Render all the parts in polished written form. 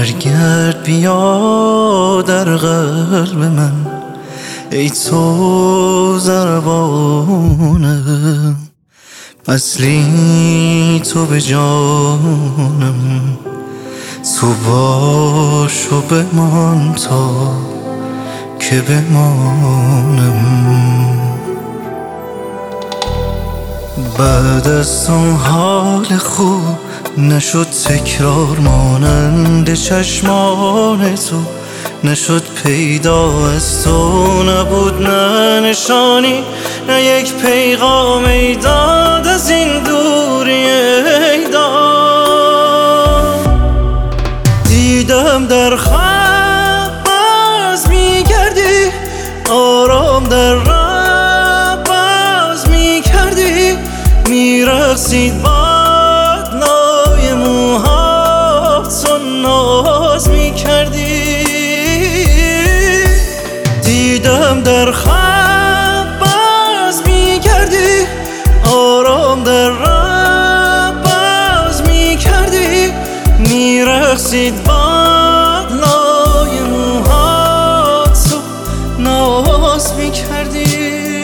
برگرد بیا در قلب من، ای تو ضربانم، اصلی تو به جانم، تو باش و بمان تا که بمانم. بعد از اون حال خوب نشد تکرار مانند چشمان تو، نشد پیدا از تو، نبود نه نشانی نه یک پیغام ای داد از این دوری ای داد. دیدم در خواب باز میگردی، آرام در راه باز میکردی، میرقصید باد نای موهات و ناز میکردی. دیدم در خواب باز میگردی، آرام در راه باز میکردی، میرقصید باد نای موهات و ناز میکردی.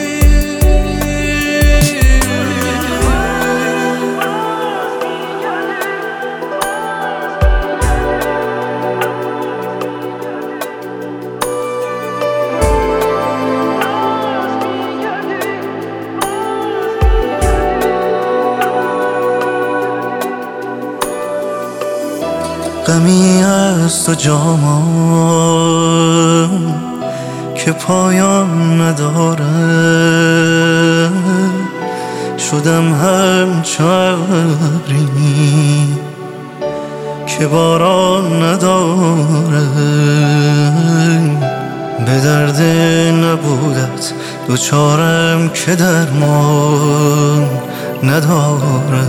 غمی از تو جامم که پایان نداره، شدم همچو ابری که باران نداره. به درد نبودت دوچارم که درمان نداره.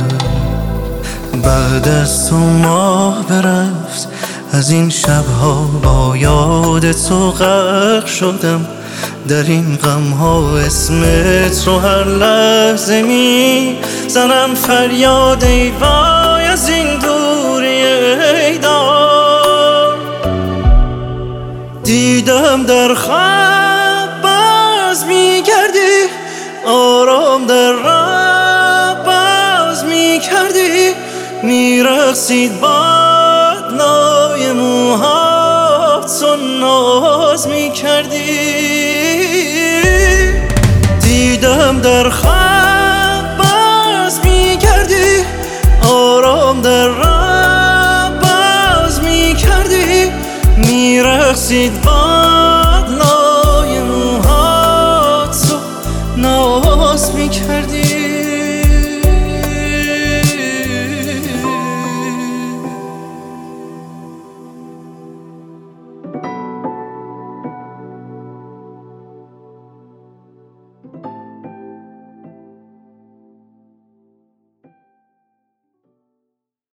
بعد از تو ماه برفت از این شبها، با یاد تو غرق شدم در این غمها. اسمت رو هر لحظه می زنم فریاد ای وای از این دوری ای داد. دیدم در خواب باز میگردی، آرام در راه باز میکردی، میرقصید باد نای موهات و ناز میکردی. دیدم در خواب باز میگردی، آرام در راه باز میکردی، میرقصید باد نای موهات و ناز میکردی.